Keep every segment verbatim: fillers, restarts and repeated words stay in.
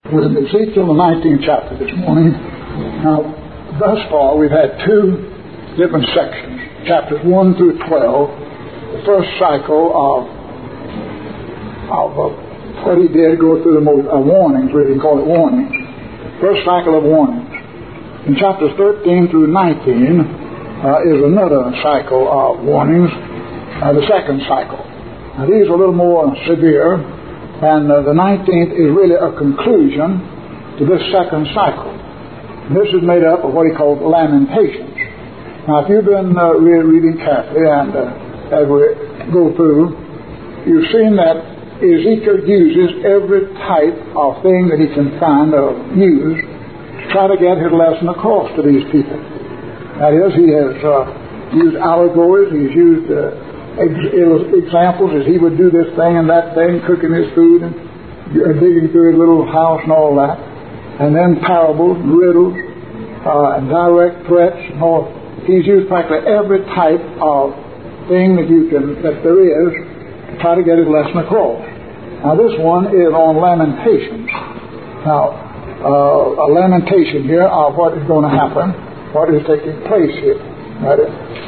We're in Ezekiel, the nineteenth chapter this morning. Now, thus far, we've had two different sections, chapters one through twelve. The first cycle of, of uh, what he did, go through the most, uh, warnings, we can call it warnings. First cycle of warnings. In chapters thirteen through nineteen uh, is another cycle of warnings, uh, the second cycle. Now, these are a little more severe. And uh, the nineteenth is really a conclusion to this second cycle. And this is made up of what he called Lamentations. Now, if you've been uh, re- reading carefully and uh, as we go through, you've seen that Ezekiel uses every type of thing that he can find or use to try to get his lesson across to these people. That is, he has uh, used allegories, he's used uh, examples as he would do this thing and that thing, cooking his food and digging through his little house and all that, and then parables, riddles, uh, and direct threats and all. He's used practically every type of thing that you can that there is to try to get his lesson across. Now this one is on Lamentations. Now uh, a lamentation here of what is going to happen, what is taking place here, right?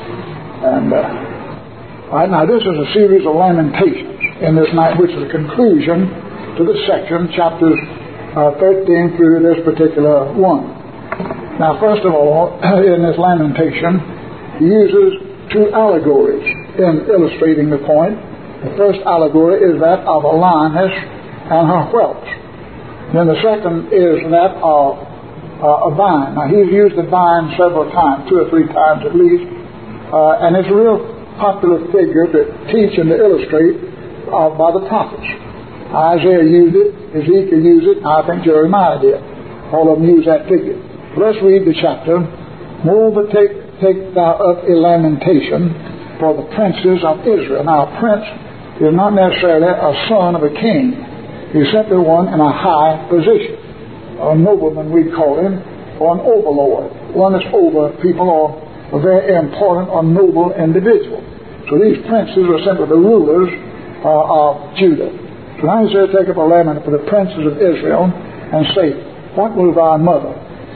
And uh, All right, now this is a series of lamentations in this night, which is a conclusion to this section, chapters uh, thirteen through this particular one. Now, first of all, in this lamentation, he uses two allegories in illustrating the point. The first allegory is that of a lioness and her whelps. Then the second is that of uh, a vine. Now, he's used the vine several times, two or three times at least, uh, and it's a real popular figure to teach and to illustrate uh, by the prophets. Isaiah used it, Ezekiel used it, I think Jeremiah did. All of them use that figure. Let's read the chapter. Moreover, take, take thou up a lamentation for the princes of Israel. Now, a prince is not necessarily a son of a king. He's simply one in a high position. A nobleman, we'd call him, or an overlord. One that's over people, or a very important or noble individual. So these princes are simply the rulers uh, of Judah. So now he says, take up a lament for the princes of Israel and say, what was thy mother,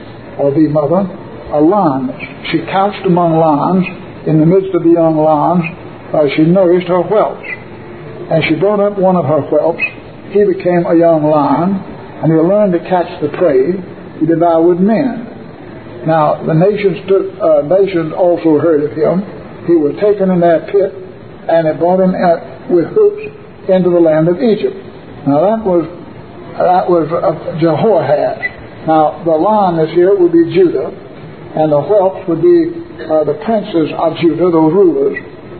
or the mother? A lioness. She couched among lions, in the midst of the young lions, uh, she nourished her whelps. And she brought up one of her whelps. He became a young lion, and he learned to catch the prey. He devoured men. Now, the nations, took, uh, nations also heard of him. He was taken in that pit, and it brought him at, with hooks into the land of Egypt. Now, that was that was uh, Jehoahaz. Now, the lioness here would be Judah, and the whelps would be uh, the princes of Judah, those rulers.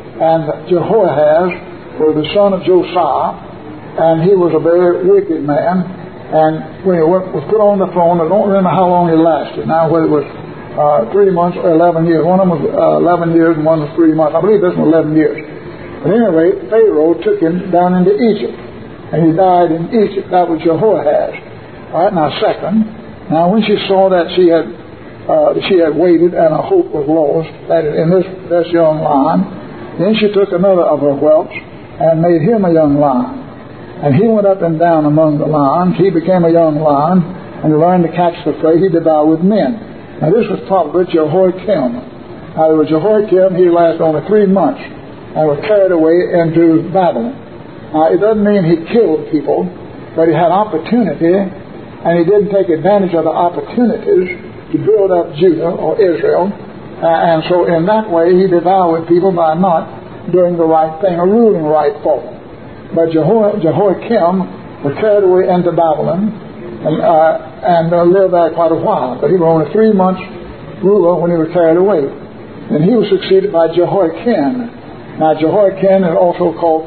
And Jehoahaz was the son of Josiah, and he was a very wicked man. And when he was put on the throne, I don't remember how long he lasted. Now, whether it was uh, three months or eleven years. One of them was uh, eleven years and one was three months. I believe this was eleven years. At any rate, Pharaoh took him down into Egypt. And he died in Egypt. That was Jehoahaz. All right, now second. Now, when she saw that she had uh, she had waited and her hope was lost, that is, in this, this young lion, then she took another of her whelps and made him a young lion. And he went up and down among the lions. He became a young lion, and he learned to catch the prey. He devoured men. Now, this was probably Jehoiakim. Now, there was Jehoiakim. He lasted only three months and was carried away into Babylon. Now, it doesn't mean he killed people, but he had opportunity, and he didn't take advantage of the opportunities to build up Judah or Israel. Uh, and so, in that way, he devoured people by not doing the right thing or ruling right for them. But Jeho- Jehoiakim was carried away into Babylon and, uh, and uh, lived there quite a while. But he was only three months ruler when he was carried away. And he was succeeded by Jehoiakim. Now, Jehoiakim is also called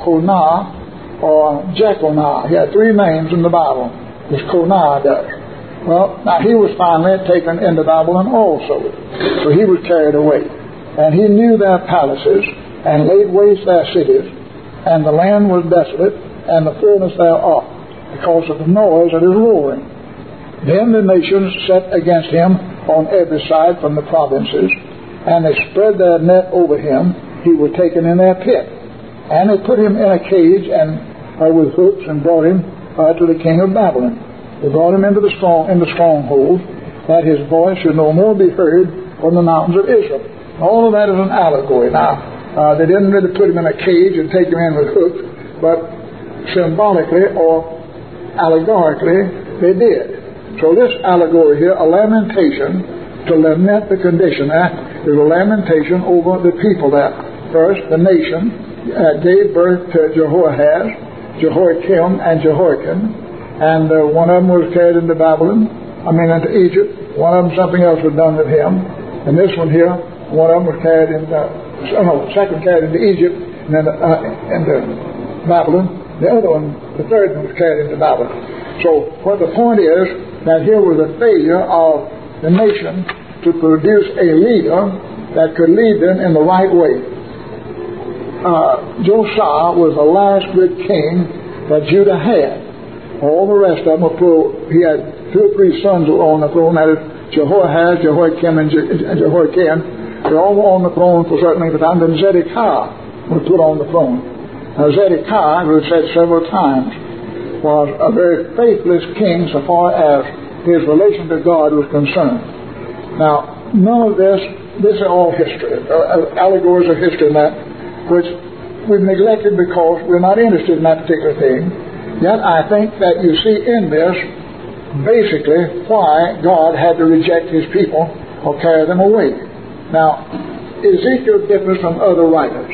Konah or Jeconiah. He had three names in the Bible, as Konah does. Well, now he was finally taken into Babylon also. So he was carried away. And he knew their palaces and laid waste their cities. And the land was desolate, and the fullness thereof, because of the noise of his roaring. Then the nations set against him on every side from the provinces, and they spread their net over him. He was taken in their pit. And they put him in a cage and uh, with hooks and brought him uh, to the king of Babylon. They brought him into the strong into strongholds, that his voice should no more be heard from the mountains of Israel. All of that is an allegory. Now, uh, they didn't really put him in a cage and take him in with hooks, but symbolically or allegorically they did. So this allegory here, a lamentation to lament the condition, uh, is a lamentation over the people that first the nation uh, gave birth to Jehoahaz, Jehoiakim, and Jehoiakim, and uh, one of them was carried into Babylon, I mean into Egypt. One of them, something else was done with him, and this one here, one of them was carried into, oh no, the second carried into Egypt, and then uh, into Babylon. The other one, the third one, was carried into Babylon. So what the point is, that here was a failure of the nation to produce a leader that could lead them in the right way. Uh, Josiah was the last good king that Judah had. All the rest of them were pro, he had two or three sons who were on the throne, that is Jehoahaz, Jehoiakim, and Je- Jehoiakim. They all were on the throne for a certain length of time. Then Zedekiah was put on the throne. Now Zedekiah, we've said several times, was a very faithless king so far as his relation to God was concerned. Now, none of this, this is all history, uh, allegories of history and that, which we've neglected because we're not interested in that particular thing. Yet I think that you see in this basically why God had to reject his people or carry them away. Now, Ezekiel differs from other writers.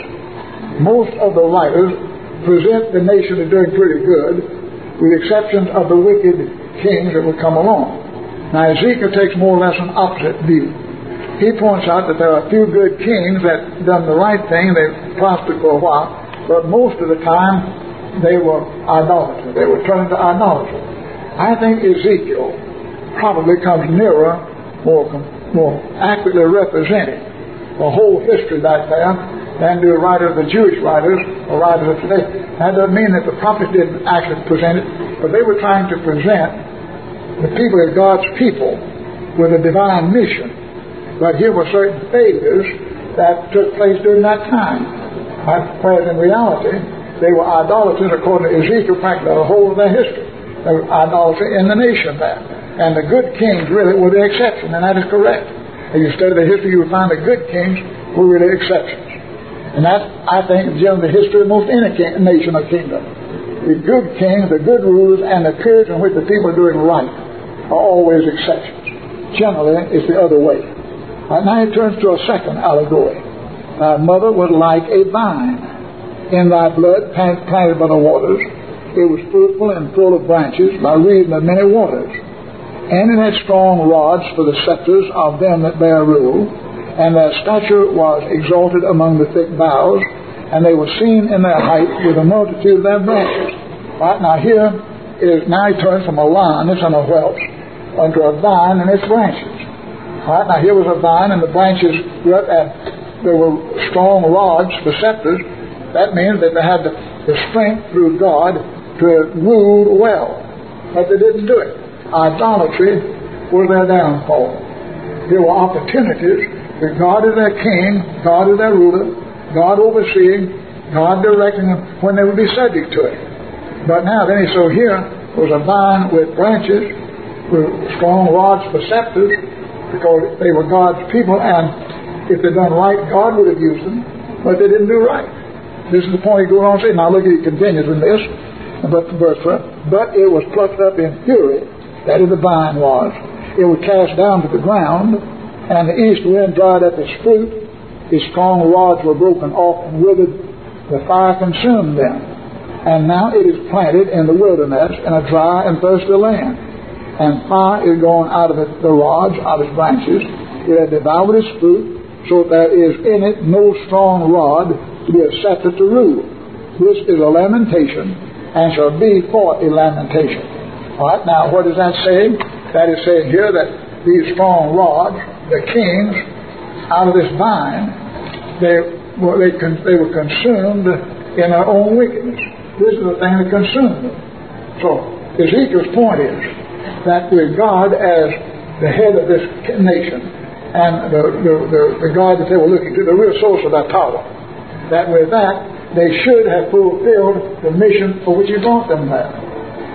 Most of the writers present the nation as doing pretty good, with exceptions of the wicked kings that would come along. Now Ezekiel takes more or less an opposite view. He points out that there are a few good kings that done the right thing, they prospered for a while, but most of the time they were idolaters. They were turned to idolatry. I think Ezekiel probably comes nearer, more, more accurately representing the whole history back there than do writers, the Jewish writers, or writers of today. That doesn't mean that the prophets didn't actually present it, but they were trying to present the people as God's people with a divine mission. But here were certain failures that took place during that time. Whereas in reality, they were idolaters according to Ezekiel, practically the whole of their history. There was idolatry in the nation there. And the good kings really were the exception, and that is correct. If you study the history, you will find the good kings were really exceptions. And that, I think, is generally the history of most any king, nation or kingdom. The good kings, the good rulers, and the periods in which the people are doing right are always exceptions. Generally, it's the other way. Right, now it turns to a second allegory. Thy mother was like a vine. In thy blood, planted by the waters, it was fruitful and full of branches by reason of many waters. And it had strong rods for the scepters of them that bear rule. And their stature was exalted among the thick boughs, and they were seen in their height with a multitude of their branches. Right, now here is, now he turns from a lioness and a whelp unto a vine and its branches. Right, now here was a vine and the branches grew up, and there were strong rods for scepters. That means that they had the, the strength through God to rule well. But they didn't do it. Idolatry was their downfall. There were opportunities. God is their king, God is their ruler, God overseeing, God directing them when they would be subject to it. But now, then, so here was a vine with branches, with strong rods for scepters, because they were God's people, and if they'd done right, God would have used them, but they didn't do right. This is the point he goes on to say. Now look, he continues in this, but verse four, but it was plucked up in fury, that is the vine was. It was cast down to the ground, and the east wind dried up its fruit. Its strong rods were broken off and withered. The fire consumed them. And now it is planted in the wilderness in a dry and thirsty land. And fire is going out of it, the rods, out of its branches. It has devoured its fruit, so that there is in it no strong rod to be a scepter to rule. This is a lamentation, and shall be for a lamentation. All right, now what is that saying? That is saying here that these strong rods, the kings, out of this vine, they were, they, con, they were consumed in their own wickedness. This is the thing that consumed them. So Ezekiel's point is that with God as the head of this nation, and the, the, the, the God that they were looking to, the real source of their power, that with that they should have fulfilled the mission for which he brought them there.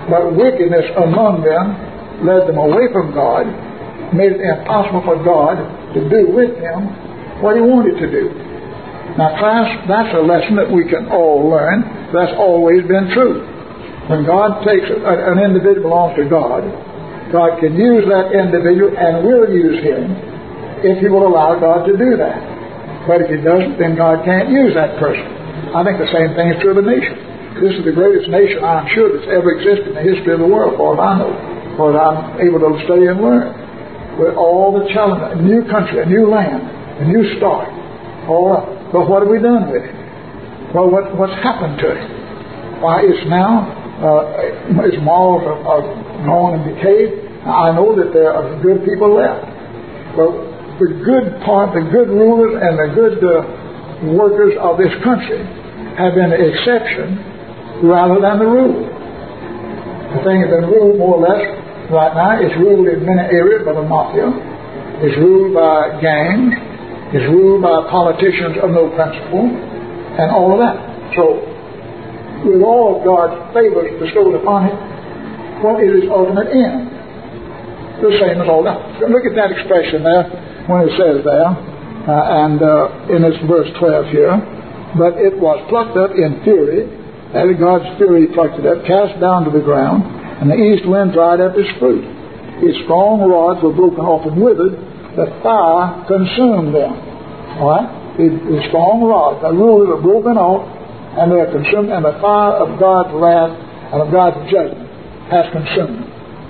But wickedness among them led them away from God, made it impossible for God to do with them what He wanted to do. Now, class, that's a lesson that we can all learn. That's always been true. When God takes a, an individual belongs to God, God can use that individual and will use him if He will allow God to do that. But if He doesn't, then God can't use that person. I think the same thing is true of the nation. This is the greatest nation, I'm sure, that's ever existed in the history of the world, for what I know, for what I'm able to study and learn. With all the challenges, a new country, a new land, a new start, all that. But what have we done with it? Well, what, what's happened to it? Why, it's now, uh, its morals are, are gone and decayed. I know that there are good people left. But the good part, the good rulers and the good uh, workers of this country have been the exception rather than the rule. The thing has been ruled more or less right now. It's ruled in many areas by the mafia. It's ruled by gangs. It's ruled by politicians of no principle, and all of that. So, with all of God's favors bestowed upon it, what is His ultimate end? The same as all that. So look at that expression there when it says there, uh, and uh, in this verse twelve here, but it was plucked up in fury, as God's fury plucked it up, cast down to the ground, and the east wind dried up its fruit. Its strong rods were broken off and withered, the fire consumed them. All right? The, the strong rods, the rulers are broken off, and they are consumed, and the fire of God's wrath and of God's judgment has consumed them.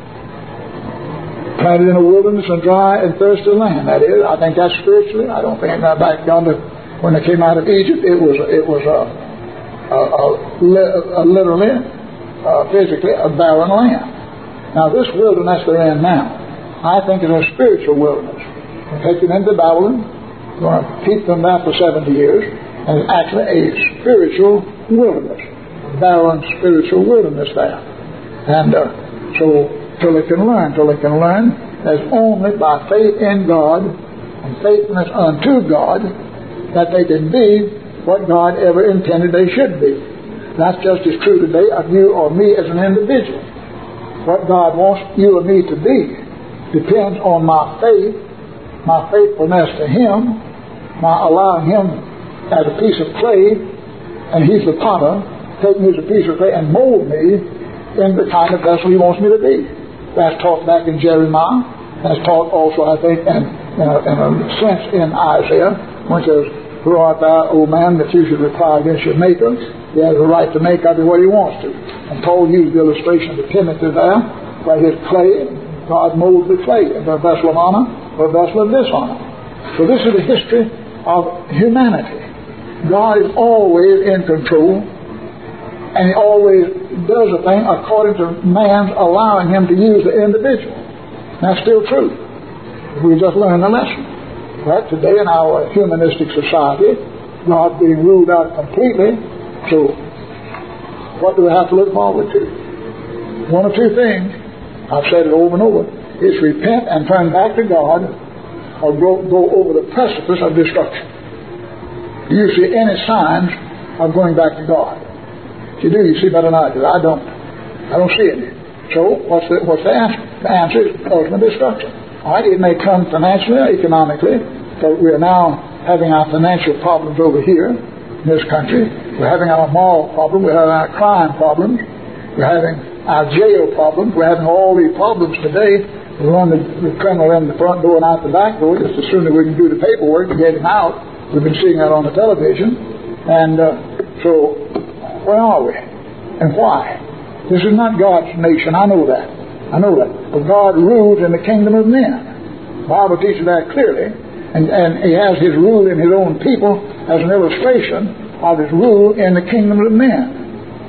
Planted in a wilderness and dry and thirsty land. That is, I think that's spiritually. I don't think that back yonder when they came out of Egypt, it was it was a, a, a, a literally, uh, physically, a barren land. Now, this wilderness they're in now, I think is a spiritual wilderness. We'll take them into Babylon. We're going to keep them there for seventy years. And it's actually a spiritual wilderness. Barren spiritual wilderness there. And uh, so, till they can learn, till they can learn, there's only by faith in God and faithfulness unto God that they can be what God ever intended they should be. That's just as true today of you or me as an individual. What God wants you or me to be depends on my faith, my faithfulness to Him, my allowing Him as a piece of clay, and He's the potter, take me as a piece of clay and mold me in the kind of vessel He wants me to be. That's taught back in Jeremiah. That's taught also, I think, in, in, a, in a sense in Isaiah, when it says, "Who art thou, O man, that you should reply against your Maker? He has a right to make of you what He wants to." And Paul used the illustration of Timothy there, by his clay. God molds the clay into a vessel of honor or a vessel of dishonor. So this is the history of humanity. God is always in control, and He always does a thing according to man's allowing him to use the individual. That's still true. We just learned the lesson. But today in our humanistic society, God being ruled out completely, so what do we have to look forward to? One of two things. I've said it over and over. It's repent and turn back to God, or go, go over the precipice of destruction. Do you see any signs of going back to God? If you do, you see better than I do. I don't. I don't see any. So, what's the, what's the answer? The answer is ultimate destruction. All right, it may come financially or economically, but we are now having our financial problems over here in this country. We're having our moral problems. We're having our crime problems. We're having our jail problems. We're having all these problems today. We run the, the criminal in the front door and out the back door just as soon as we can do the paperwork and get him out. We've been seeing that on the television. And uh, so, where are we? And why? This is not God's nation. I know that. I know that. But God rules in the kingdom of men. The Bible teaches that clearly. And, and He has His rule in His own people as an illustration of His rule in the kingdom of men.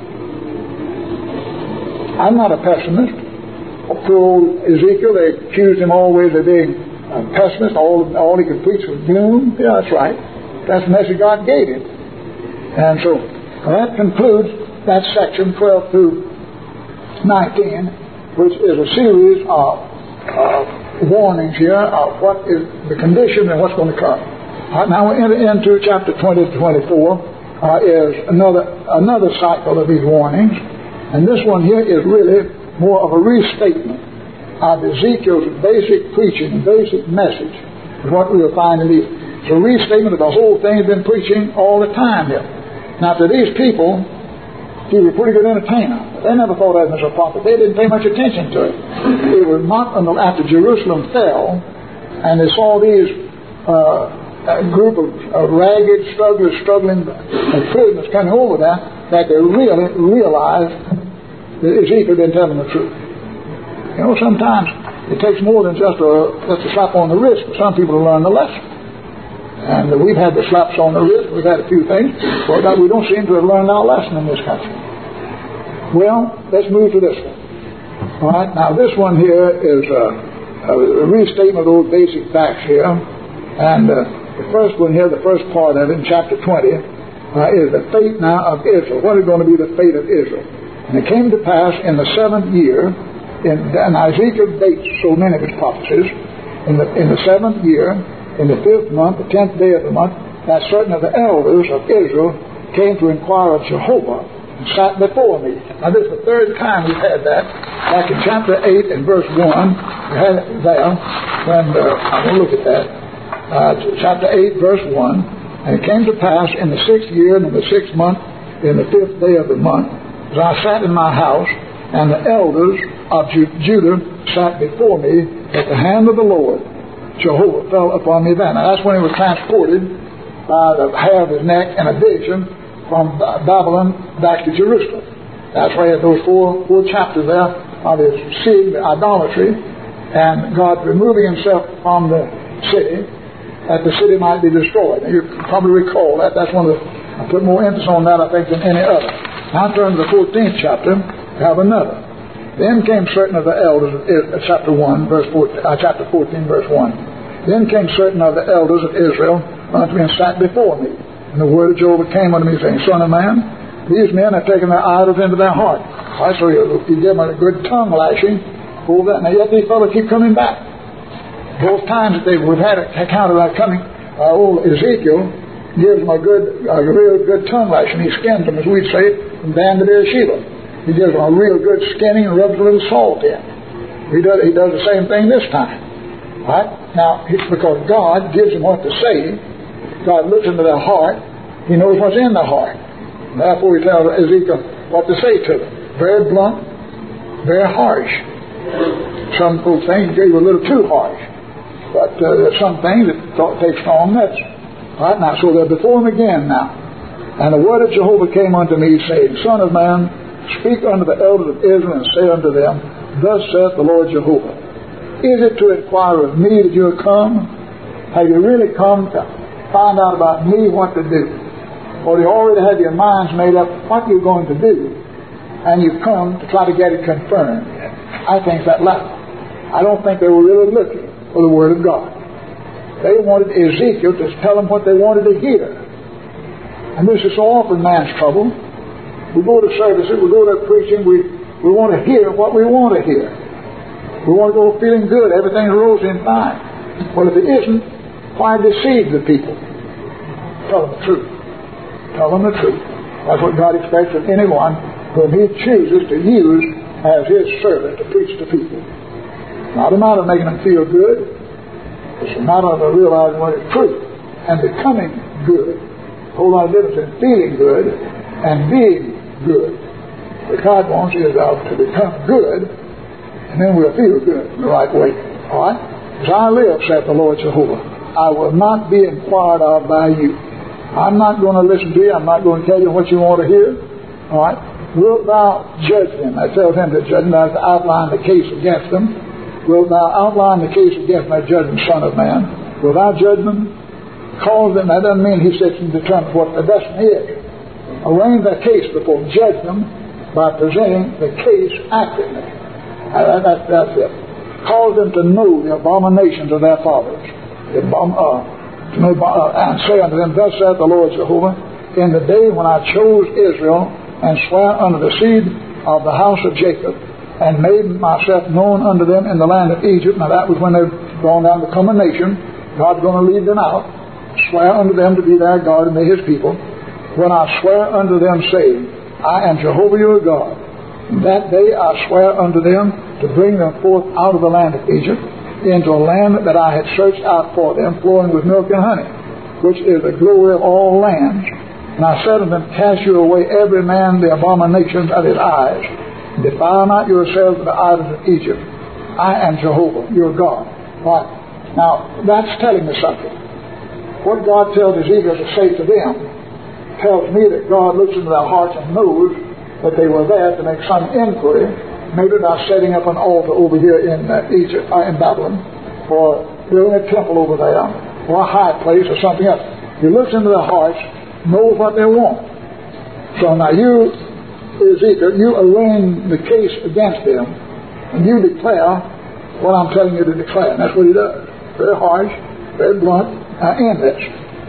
I'm not a pessimist. Poor old Ezekiel, they accused him always of being a pessimist. All, all he could preach was gloom. Yeah, that's right. That's the message God gave him. And so, that concludes that section twelve through nineteen, which is a series of uh, warnings here of what is the condition and what's going to come. Right, now we enter into chapter twenty to twenty-four, uh, is another another cycle of these warnings. And this one here is really more of a restatement of Ezekiel's basic preaching, basic message, is what we will find in these. It's a restatement of the whole thing he's been preaching all the time here. Now, to these people, he was a pretty good entertainer. They never thought of him as a prophet. They didn't pay much attention to it. It was not until after Jerusalem fell, and they saw these uh, a group of, of ragged, strugglers, struggling prisoners coming over there, that they really realized that Ezekiel didn't tell them the truth. You know, sometimes it takes more than just a, just a slap on the wrist for some people to learn the lesson. And we've had the slaps on the wrist, we've had a few things, but we don't seem to have learned our lesson in this country. Well, let's move to this one. All right, now this one here is a, a restatement of those basic facts here. And uh, the first one here, the first part of it in chapter twenty, uh, is the fate now of Israel. What is going to be the fate of Israel? And it came to pass in the seventh year, in, and Ezekiel dates so many of his prophecies, in the, in the seventh year, in the fifth month, the tenth day of the month, that certain of the elders of Israel came to inquire of Jehovah and sat before me. Now this is the third time we've had that. Back in chapter eight and verse one, we had it there, when uh, I'm going to look at that. Uh, chapter eight, verse one, and it came to pass in the sixth year and in the sixth month, in the fifth day of the month, as I sat in my house, and the elders of Judah sat before me, that the hand of the Lord Jehovah fell upon me then. Now that's when he was transported by the hair of his neck in a vision from Babylon back to Jerusalem. That's why he had those four, four chapters there of his seeing the idolatry and God removing himself from the city, that the city might be destroyed. Now you probably recall that. That's one of the, I put more emphasis on that, I think, than any other. Now turn to the fourteenth chapter, we have another. Then came certain of the elders of Israel, chapter one, verse fourteen, uh, chapter fourteen, verse one. Then came certain of the elders of Israel unto me and sat before me. And the word of Jehovah came unto me, saying, Son of man, these men have taken their idols into their heart. I so you, you give them a good tongue lashing over that. Now yet these fellows keep coming back. Both times that they, we've had an account of that coming, uh, old Ezekiel gives them a good, a real good tongue lashing. He skins them, as we'd say, from Dan to Beersheba. He gives them a real good skinning and rubs a little salt in. He does, he does the same thing this time. Right? Now, it's because God gives them what to say. God looks into their heart. He knows what's in their heart. And therefore, he tells Ezekiel what to say to them. Very blunt, very harsh. Some folks think he gave a little too harsh. But uh, there's some things that take strong medicine. Right? Now, so they're before him again now. And the word of Jehovah came unto me, saying, Son of man, speak unto the elders of Israel, and say unto them, Thus saith the Lord Jehovah, Is it to inquire of me that you have come? Have you really come to find out about me what to do? Or you already have your minds made up what you're going to do, and you've come to try to get it confirmed? I think that latter. I don't think they were really looking for the Word of God. They wanted Ezekiel to tell them what they wanted to hear. And this is so often man's trouble. We go to services, we go to preaching, we, we want to hear what we want to hear. We want to go feeling good, everything's rosy and fine. Well, if it isn't, why deceive the people? Tell them the truth. Tell them the truth. That's what God expects of anyone whom He chooses to use as His servant to preach to people. Not a matter of making them feel good. It's a matter of realizing what is truth and becoming good. A whole lot of difference in feeling good and being good. What God wants is uh, to become good, and then we'll feel good in the right way. All right? As I live, saith the Lord Jehovah, I will not be inquired of by you. I'm not going to listen to you. I'm not going to tell you what you want to hear. All right? Wilt thou judge them? I tell him to judge them. I have to outline the case against them. Wilt thou outline the case against my judgment, Son of man? Wilt thou judge them? Cause them. That doesn't mean he sits and determines what the destiny is. Arrange their case before him. Judge them by presenting the case accurately. Uh, that, that's it. Cause them to know the abominations of their fathers. The abom- uh, to know, uh, and say unto them, Thus saith the Lord Jehovah, in the day when I chose Israel and sware unto the seed of the house of Jacob, and made myself known unto them in the land of Egypt. Now that was when they've gone down to become a nation. God's going to lead them out. Swear unto them to be their God and they His people. When I swear unto them, saying, I am Jehovah your God, That day I swear unto them to bring them forth out of the land of Egypt into a land that I had searched out for them, flowing with milk and honey, which is the glory of all lands. And I said unto them, cast you away every man the abominations of his eyes, and defile not yourselves with the idols of Egypt. I am Jehovah, your God. Right. Now, that's telling me something. What God tells Ezekiel to say to them tells me that God looks into their hearts and knows that they were there to make some inquiry. Maybe they're setting up an altar over here in uh, Egypt, uh, in Babylon, or building a temple over there, or a high place, or something else. He looks into their hearts, knows what they want. So now you, Ezekiel, you arraign the case against them, and you declare what I'm telling you to declare. And that's what he does. Very harsh, very blunt, uh, in this.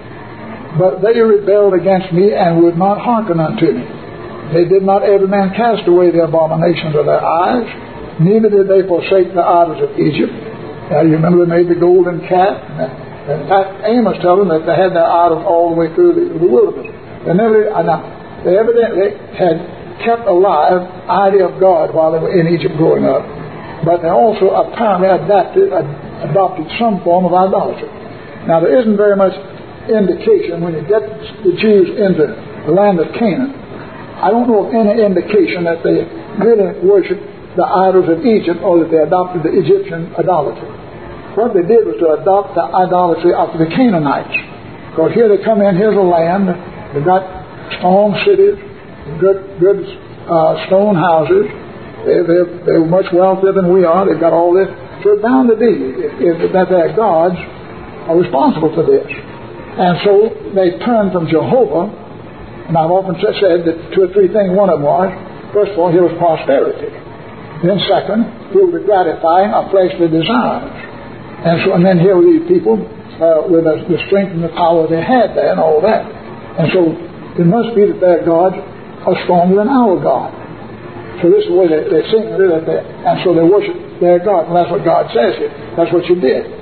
But they rebelled against me and would not hearken unto me. They did not every man cast away the abominations of their eyes, neither did they forsake the idols of Egypt. Now you remember they made the golden calf. In fact, Amos tells them that they had their idols all the way through the, the wilderness. They never, uh, they evidently had kept alive the idea of God while they were in Egypt growing up. But they also apparently adapted, ad, adopted some form of idolatry. Now there isn't very much indication when you get the Jews into the land of Canaan. I don't know of any indication that they really worshiped the idols of Egypt or that they adopted the Egyptian idolatry. What they did was to adopt the idolatry of the Canaanites. Because here they come in, here's a land, they've got strong cities, good good uh, stone houses, they, they're, they're much wealthier than we are, they've got all this. So it's bound to be if, if, that their gods are responsible for this. And so they turned from Jehovah. And I've often said that two or three things. One of them was, first of all, here was prosperity. Then second, here was gratifying of fleshly desires. And so, and then here were these people uh, with the strength and the power they had there and all that. And so it must be that their gods are stronger than our God. So this is the way they, they think that they, and so they worship their God. And that's what God says here. That's what you did.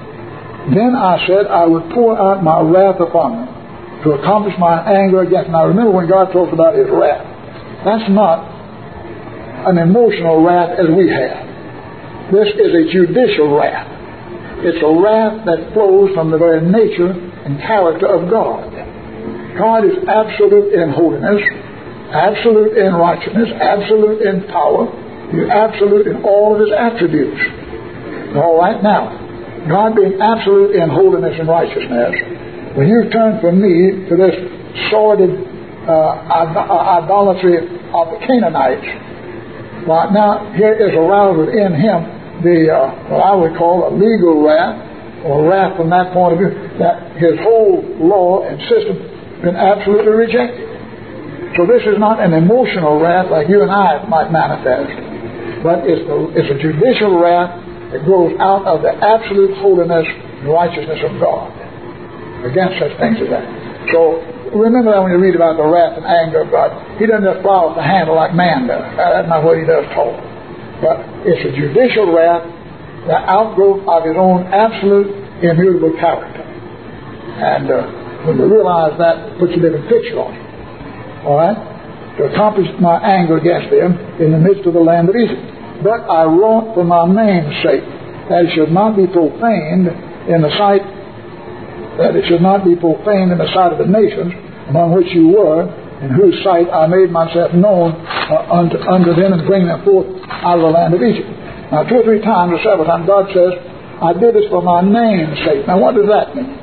Then I said I would pour out my wrath upon them, to accomplish my anger against them. Now remember when God talks about his wrath, that's not an emotional wrath as we have. This is a judicial wrath. It's a wrath that flows from the very nature and character of God. God is absolute in holiness, absolute in righteousness, absolute in power. He's absolute in all of his attributes. All right, now, God being absolute in holiness and righteousness, when you turn from me to this sordid uh, idolatry of the Canaanites, right now here is aroused within him the uh, what I would call a legal wrath, or wrath from that point of view, that his whole law and system has been absolutely rejected. So this is not an emotional wrath like you and I might manifest, but it's a, it's a judicial wrath that grows out of the absolute holiness and righteousness of God against such things as that. So remember that when you read about the wrath and anger of God, he doesn't just fly off the handle like man does. That's not what he does talk. But it's a judicial wrath, the outgrowth of his own absolute immutable character. And uh, when you realize that, it puts a different picture on it. All right? To accomplish my anger against them in the midst of the land of Egypt. But I wrought for my name's sake, that it should not be profaned in the sight that it should not be profaned in the sight of the nations among which you were, in whose sight I made myself known uh, unto, unto them and bring them forth out of the land of Egypt. Now, two or three times or several times, God says, I did this for my name's sake. Now, what does that mean?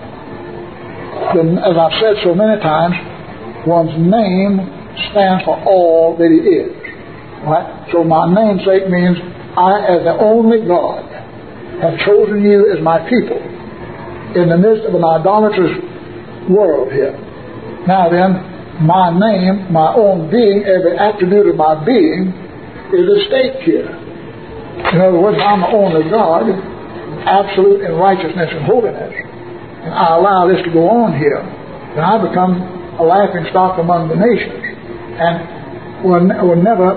Then, as I've said so many times, one's name stands for all that he is. Right? So my name's sake means I, as the only God, have chosen you as my people in the midst of an idolatrous world here. Now then, my name, my own being, every attribute of my being is at stake here. In other words, I'm the only God, absolute in righteousness and holiness, and I allow this to go on here, then I become a laughing stock among the nations, and will, will never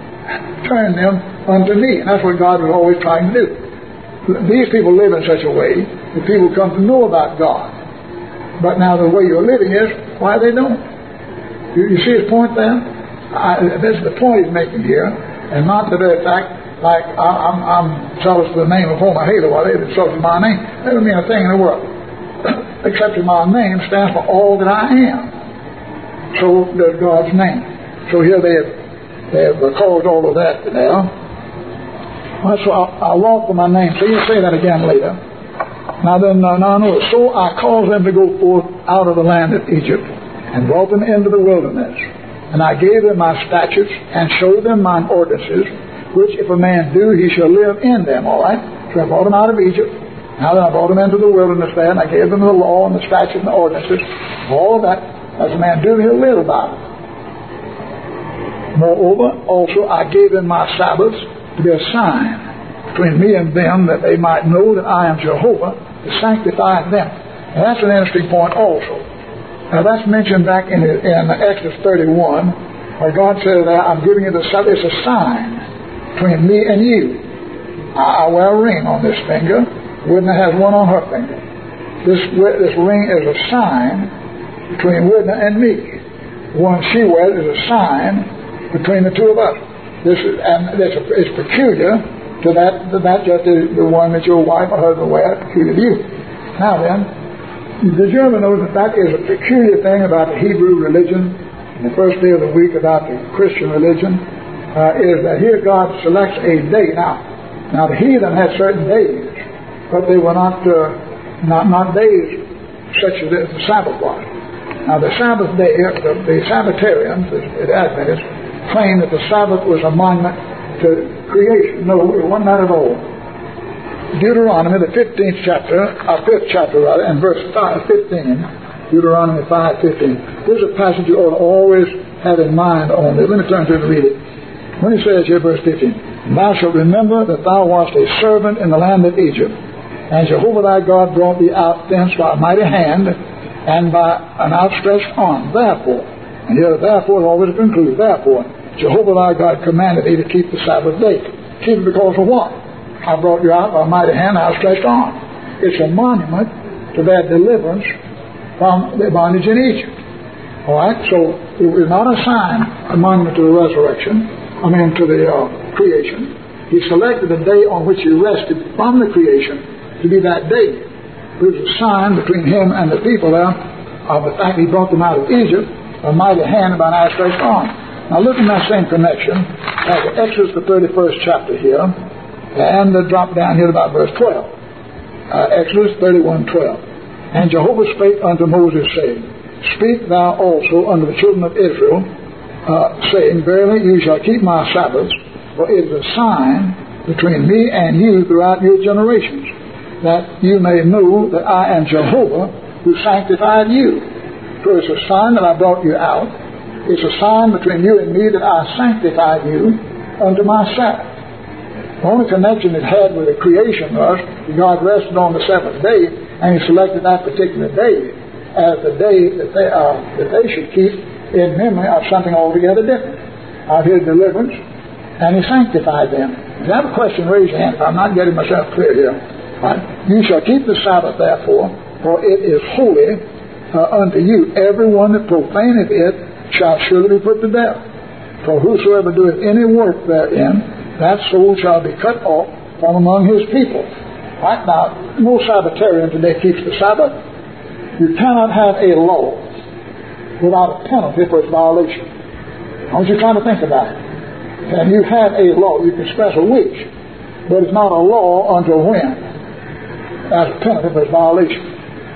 turn them unto me. And that's what God was always trying to do. These people live in such a way that people come to know about God. But now the way you're living is why they don't. You, you see his point there? I, this is the point he's making here, and not the very fact, like I, I'm, I'm jealous of the name of whom I hate, or they insulted my name. That doesn't mean a thing in the world, except that my name stands for all that I am. So does God's name. So here they have, they have recalled all of that now. Well, so I, I walk with my name. So you say that again later. Now then, uh, now notice, so I caused them to go forth out of the land of Egypt, and brought them into the wilderness. And I gave them my statutes, and showed them mine ordinances, which if a man do, he shall live in them. All right? So I brought them out of Egypt. Now then I brought them into the wilderness there, and I gave them the law and the statutes and the ordinances. All of that, as a man do, he'll live by it. Moreover, also I gave them my Sabbaths to be a sign between me and them, that they might know that I am Jehovah, to sanctify them. And that's an interesting point also. Now that's mentioned back in, in Exodus thirty-one, where God says that I'm giving you the Sabbath. It's a sign between me and you. I, I wear a ring on this finger. Widna has one on her finger. This, this ring is a sign between Widna and me. The one she wears is a sign between the two of us. This is, and it's, it's peculiar to that, to that just the, the one that your wife or husband wears, peculiar to you. Now then, did you ever know that that is a peculiar thing about the Hebrew religion, and the first day of the week about the Christian religion, uh, is that here God selects a day. Now, now the heathen had certain days, but they were not uh, not not days such as the Sabbath was. Now the Sabbath day, the, the Sabbatarians, the, the Adventists, claim that the Sabbath was a monument to creation. No, it wasn't that at all. Deuteronomy, the fifteenth chapter, or fifth chapter rather, and verse five, fifteen, Deuteronomy five, fifteen. This is a passage you ought to always have in mind on it. Let me turn to it and read it. When he says here, verse fifteen, thou shalt remember that thou wast a servant in the land of Egypt, and Jehovah thy God brought thee out thence by a mighty hand, and by an outstretched arm. Therefore, and here therefore is always concluded, therefore, Jehovah thy God commanded thee to keep the Sabbath day. Keep it because of what? I brought you out by a mighty hand, outstretched arm. It's a monument to their deliverance from the bondage in Egypt. All right? So it was not a sign, a monument to the resurrection, I mean to the uh, creation. He selected a day on which he rested from the creation to be that day. It was a sign between him and the people there of the fact he brought them out of Egypt, a mighty hand by an outstretched arm. Now look in that same connection at Exodus, the thirty-first chapter here, and uh, drop down here to about verse twelve. Uh, Exodus thirty-one, twelve. And Jehovah spake unto Moses, saying, Speak thou also unto the children of Israel, uh, saying, Verily you shall keep my Sabbaths, for it is a sign between me and you throughout your generations, that you may know that I am Jehovah who sanctified you. For it's a sign that I brought you out. It's a sign between you and me that I sanctified you unto my Sabbath. The only connection it had with the creation was that God rested on the seventh day, and he selected that particular day as the day that they, uh, that they should keep in memory of something altogether different, of his deliverance, and he sanctified them. If you have a question, raise your hand. If I'm not getting myself clear here. Right? You shall keep the Sabbath, therefore, for it is holy uh, unto you. Every one that profaneth it shall surely be put to death. For whosoever doeth any work therein, that soul shall be cut off from among his people. Right now, no Sabbatarian today keeps the Sabbath. You cannot have a law without a penalty for its violation. I want you trying to think about it. And you have a law, you can express a wish, but it's not a law until when? As a penalty for its violation.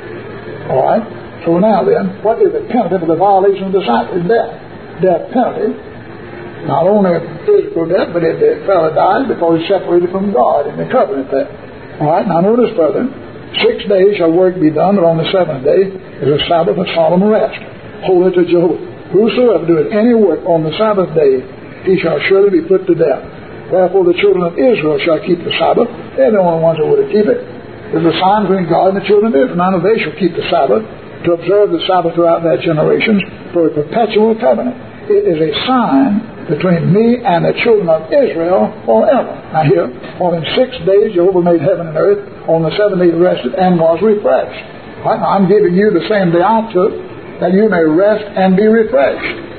All right? So now then, what is the penalty for the violation of the Sabbath? Death. Death penalty. Not only physical death, but if the fellow dies because he's separated from God in the covenant there. All right, now notice further. Six days shall work be done, but on the seventh day is a Sabbath of solemn rest, holy to Jehovah. Whosoever doeth any work on the Sabbath day, he shall surely be put to death. Therefore the children of Israel shall keep the Sabbath. They're the only ones who would keep it. There's a sign between God and the children of Israel. Now they shall keep the Sabbath, to observe the Sabbath throughout their generations for a perpetual covenant. It is a sign between me and the children of Israel forever. Now here, for in six days Jehovah made heaven and earth, on the seventh day he rested and was refreshed. Right, now I'm giving you the same day I took, that you may rest and be refreshed.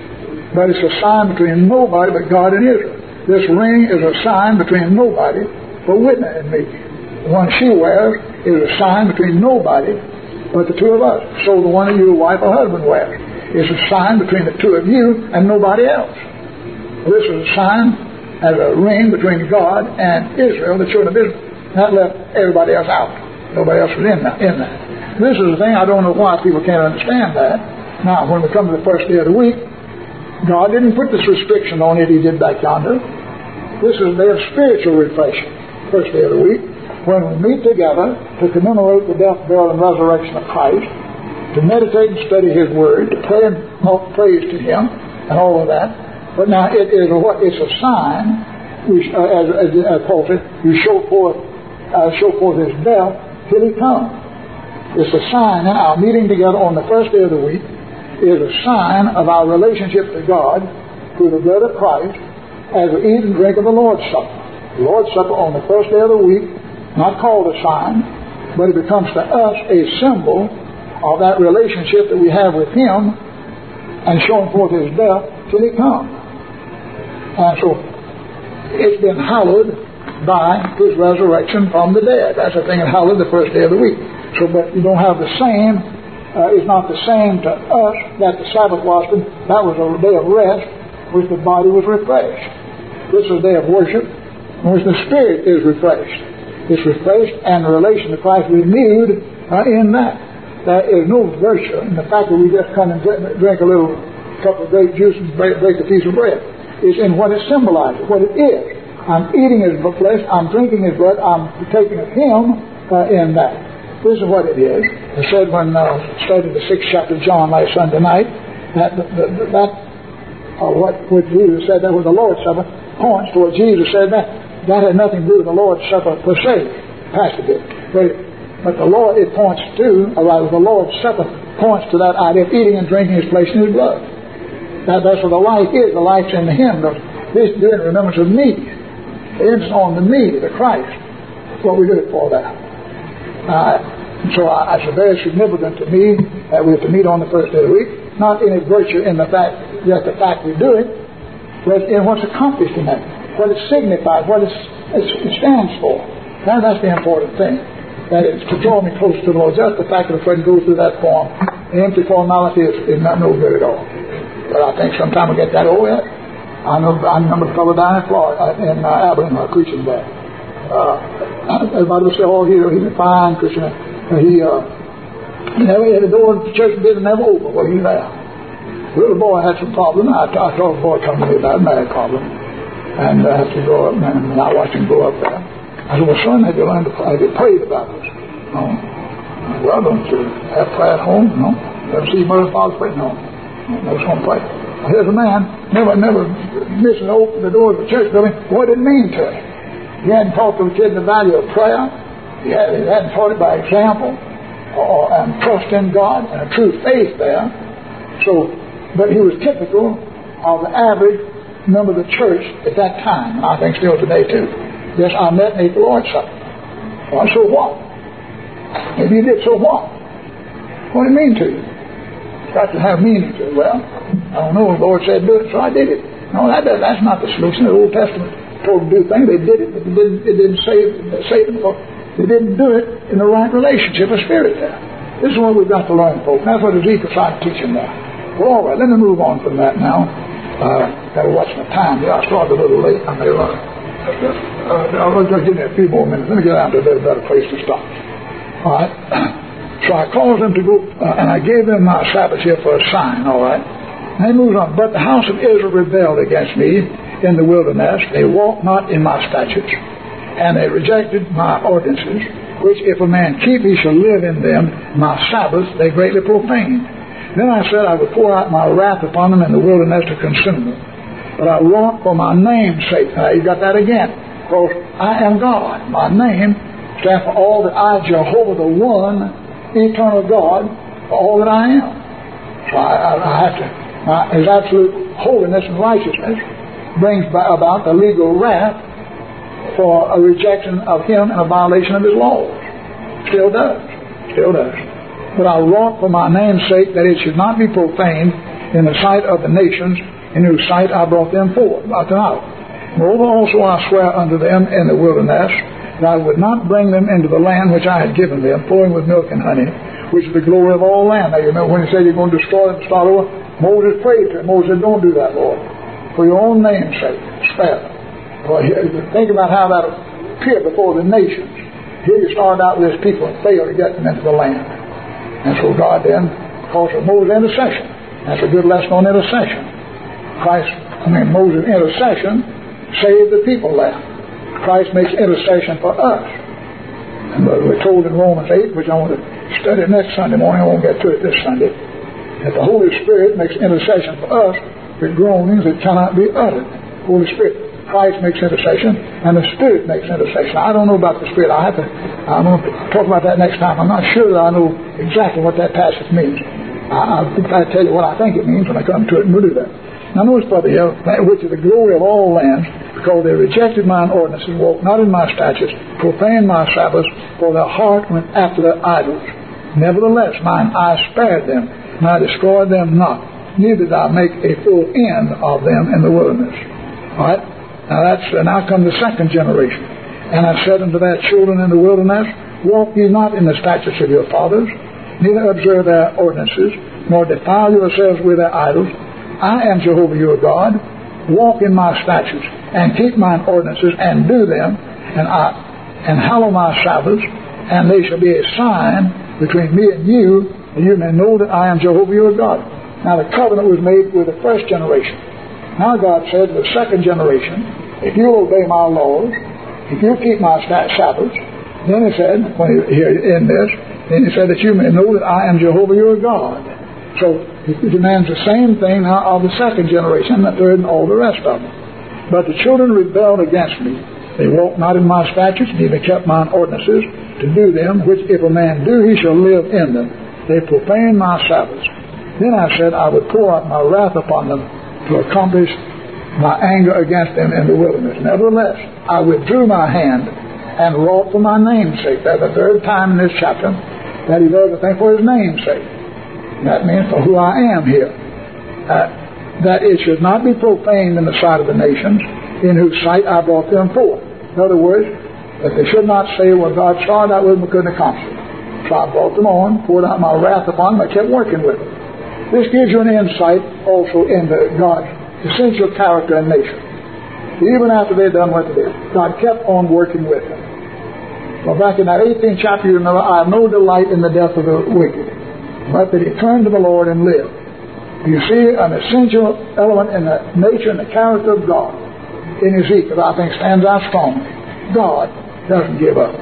but it's a sign between nobody but God and Israel. This ring is a sign between nobody but Whitney and me. The one she wears is a sign between nobody but the two of us. So the one that your wife or husband wears is a sign between the two of you and nobody else. This is a sign as a ring between God and Israel, the children of Israel. That left everybody else out. Nobody else was in that. In that. This is the thing, I don't know why people can't understand that. Now, when we come to the first day of the week, God didn't put this restriction on it He did back yonder. This is a day of spiritual refreshing, first day of the week, when we meet together to commemorate the death, burial, and resurrection of Christ, to meditate and study His Word, to pray and offer praise to Him, and all of that. But now it is a, it's a sign, we, uh, as, as, as Paul said, you show forth, uh, show forth His death till He comes. It's a sign that our meeting together on the first day of the week is a sign of our relationship to God through the blood of Christ as we eat and drink of the Lord's Supper. The Lord's Supper on the first day of the week, not called a sign, but it becomes to us a symbol of that relationship that we have with Him and showing forth His death till He comes. And so it's been hallowed by His resurrection from the dead. That's the thing, it hallowed the first day of the week. So, but you don't have the same, uh, it's not the same to us that the Sabbath was. That was a day of rest, which the body was refreshed. This is a day of worship, in which the spirit is refreshed. It's refreshed and the relation to Christ renewed uh, in that. There is no virtue in the fact that we just come and drink, drink a little cup of grape juice and break, break a piece of bread. It's in what it symbolizes, what it is. I'm eating His flesh, I'm drinking His blood, I'm partaking of Him uh, in that. This is what it is. I said when I uh, studied the sixth chapter of John last Sunday night, that the, the, that uh, what, what Jesus said, that was the Lord's Supper, points to what Jesus said. That that had nothing to do with the Lord's Supper per se. Pastor did. But, but the Lord, it points to, or rather the Lord's Supper points to that idea of eating and drinking His flesh and His blood. That, that's what the life is. The life's in Him. This doing remembrance of me. The emphasis on the me, the Christ. That's what we do it for that. Uh, so I, it's very significant to me that we have to meet on the first day of the week. Not any virtue in the fact, just the fact we do it, but in what's accomplished in that, what it signifies, what it's, it's, it stands for. Now that's the important thing. That it's to draw me close to the Lord. Just the fact that if I can go through that form, the empty formality is, is not no good at all. But I think sometime we get that over yet. I know I remember the fellow down in Florida, in uh, Alabama, preaching there. Uh, everybody would say, oh, he, he's a fine Christian. Uh, he, uh, he never had a door in the church didn't never open. Well, he's there. The little boy had some problem. I, I saw a boy come to me about a marriage problem. And I had to go up, and I watched him go up there. I said, well, son, have you learned to pray? Have you prayed about this? No. Well, don't you have prayer at home? No. Never see mother and father pray? No. Never saw him pray. Here's a man, never, never missing to open the door of the church building. What did it mean to him? He hadn't taught the kid the value of prayer. He, had, he hadn't taught it by example, or, and trust in God, and a true faith there. So, but he was typical of the average member of the church at that time, and I think still today too. Yes, I met and ate the Lord's Supper. Well, so what? Maybe you did, so what? What did it mean to you? It's got to have meaning to it. Well, I don't know, the Lord said do it, so I did it. No, that, that's not the solution. The Old Testament told them to do things. They did it, but it didn't, it didn't save, save them because they didn't do it in the right relationship of spirit there. This is what we've got to learn, folks. That's what Ezekiel started teaching there. Well, all right, let me move on from that now. Uh, got to watch my time here. I started a little late. I may run. Uh, I'll just give me a few more minutes. Let me get down to a better, better place to stop. All right. So I caused them to go, uh, and I gave them my Sabbath here for a sign, all right. And they moved on. But the house of Israel rebelled against me in the wilderness. They walked not in my statutes, and they rejected my ordinances, which if a man keep, he shall live in them. My Sabbaths they greatly profaned. Then I said I would pour out my wrath upon them in the wilderness to consume them. But I wrought for my name's sake. Now you got that again. Because I am God. My name stands for all that I, Jehovah, the one eternal God, for all that I am. So I, I, I have to, my, His absolute holiness and righteousness brings about the legal wrath for a rejection of Him and a violation of His laws. Still does. Still does. But I wrought for my name's sake that it should not be profaned in the sight of the nations, in whose sight I brought them forth, brought them out. Moreover also I swear unto them in the wilderness that I would not bring them into the land which I had given them, flowing with milk and honey, which is the glory of all land. Now you remember when he said you're going to destroy them and start over? Moses prayed to him. Moses said, don't do that, Lord. For your own name's sake, spare them. Well, think about how that appeared before the nations. Here you started out with this people and failed to get them into the land. And so God then, because of Moses' intercession, that's a good lesson on intercession. Christ, I mean Moses' intercession saved the people there. Christ makes intercession for us. And we're told in Romans eight, which I want to study next Sunday morning, I won't get to it this Sunday, that the Holy Spirit makes intercession for us with groanings that cannot be uttered. Holy Spirit. Christ makes intercession, and the Spirit makes intercession. I don't know about the Spirit. I have to, I'm going to talk about that next time. I'm not sure that I know exactly what that passage means. I, I'll try to tell you what I think it means when I come to it, and we'll do that. Now notice, brother here, which is the glory of all lands, because they rejected mine ordinances, walked not in my statutes, profaned my Sabbaths, for their heart went after their idols. Nevertheless, mine eye spared them, and I destroyed them not, neither did I make a full end of them in the wilderness. All right? Now that's uh, now come the second generation. And I said unto their children in the wilderness, walk ye not in the statutes of your fathers, neither observe their ordinances, nor defile yourselves with their idols. I am Jehovah your God. Walk in my statutes, and keep mine ordinances, and do them, and I and hallow my Sabbaths, and they shall be a sign between me and you, and you may know that I am Jehovah your God. Now the covenant was made with the first generation. Now God said to the second generation, if you obey my laws, if you keep my Sabbaths, then he said, when he, here in this, then he said that you may know that I am Jehovah your God. So he demands the same thing now of the second generation, the third, and all the rest of them. But the children rebelled against me. They walked not in my statutes, neither kept mine ordinances to do them, which if a man do, he shall live in them. They profaned my Sabbaths. Then I said I would pour out my wrath upon them to accomplish my anger against them in the wilderness. Nevertheless, I withdrew my hand and wrought for my name's sake. That's the third time in this chapter that he does a thing for his name's sake. That means for who I am here. Uh, that it should not be profaned in the sight of the nations, in whose sight I brought them forth. In other words, that they should not say, well, God started out with them, but couldn't accomplish it. So I brought them on, poured out my wrath upon them, I kept working with them. This gives you an insight also into God's essential character and nature. Even after they'd done what they did, God kept on working with them. Well, back in that eighteenth chapter, you remember, I have no delight in the death of the wicked, but that he turned to the Lord and lived. You see an essential element in the nature and the character of God in Ezekiel, I think, stands out strongly. God doesn't give up.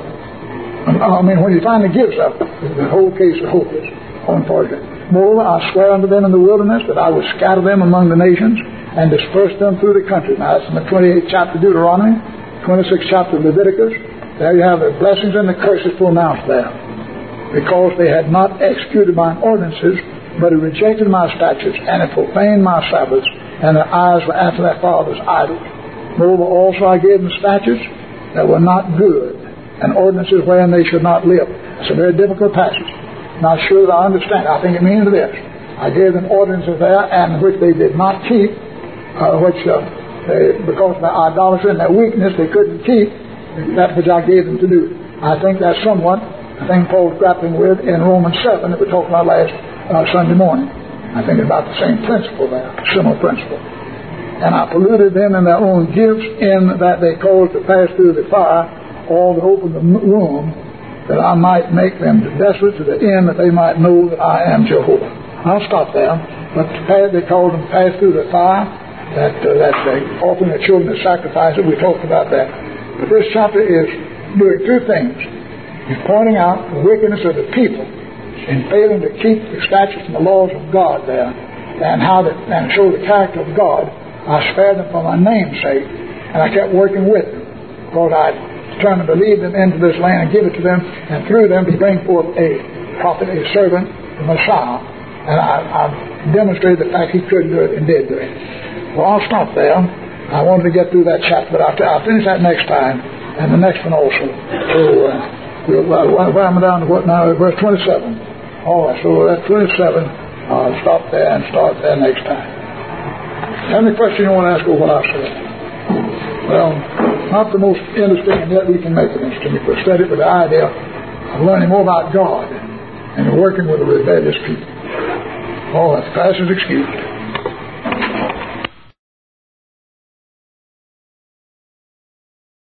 I mean, when he finally gives up, the whole case is hopeless. Unfortunately. Moreover, I swear unto them in the wilderness that I would scatter them among the nations and disperse them through the country. Now, that's in the twenty-eighth chapter of Deuteronomy, twenty-sixth chapter of Leviticus. There you have the blessings and the curses pronounced there. Because they had not executed mine ordinances, but had rejected my statutes, and had profaned my Sabbaths, and their eyes were after their fathers' idols. Moreover, also I gave them statutes that were not good, and ordinances wherein they should not live. It's a very difficult passage. Not sure that I understand. I think it means this. I gave them ordinances there, and which they did not keep, uh, which uh, they, because of their idolatry and their weakness, they couldn't keep that which I gave them to do. I think that's somewhat the thing Paul's grappling with in Romans seven that we talked about last uh, Sunday morning. I think it's about the same principle there, similar principle. And I polluted them in their own gifts, in that they caused to pass through the fire all that opened the womb, that I might make them desolate to the end that they might know that I am Jehovah. I'll stop there. But they called them to pass through the fire, that uh, that's the offering the children as sacrifices. We talked about that. But this chapter is doing two things. He's pointing out the wickedness of the people in failing to keep the statutes and the laws of God there, and how that, and show the character of God. I spared them for my name's sake, and I kept working with them, because I determined to lead them into this land and give it to them, and through them to bring forth a prophet, a servant, the Messiah. And I, I demonstrated the fact he could do it and did do it. Well, I'll stop there. I wanted to get through that chapter, but I'll, I'll finish that next time, and the next one also. So, uh, we'll, uh, where am I down to what now? Verse twenty-seven. All right, so that's twenty-seven. I'll stop there and start there next time. How many questions you want to ask over what I said? Well, not the most interesting, and yet we can make it interesting if we study it with the idea of learning more about God and working with a rebellious people. Oh, that's past is excused.